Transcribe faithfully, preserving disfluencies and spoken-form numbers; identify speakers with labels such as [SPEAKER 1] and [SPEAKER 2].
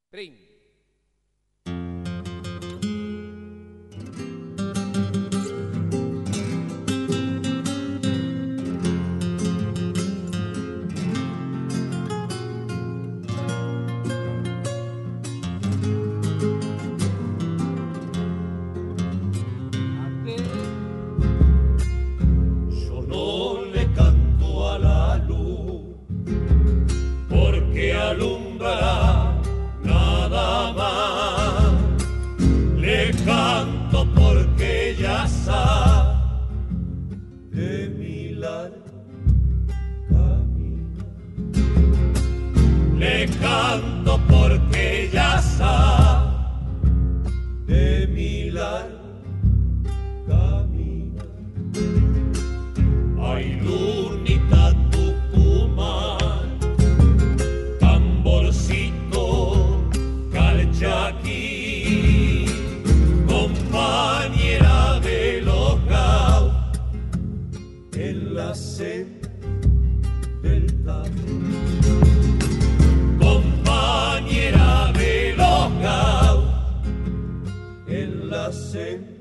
[SPEAKER 1] Trin.
[SPEAKER 2] Yo no le canto a la luz porque alumbra nada más. Le canto porque ella sabe de mi largo camino. Le canto porque ella sabe de mi largo camino. Ay, lunita Tucumán, tamborcito calchaquí, compañera de los gauchos en la senda del tango. Compañera de los gauchos en la senda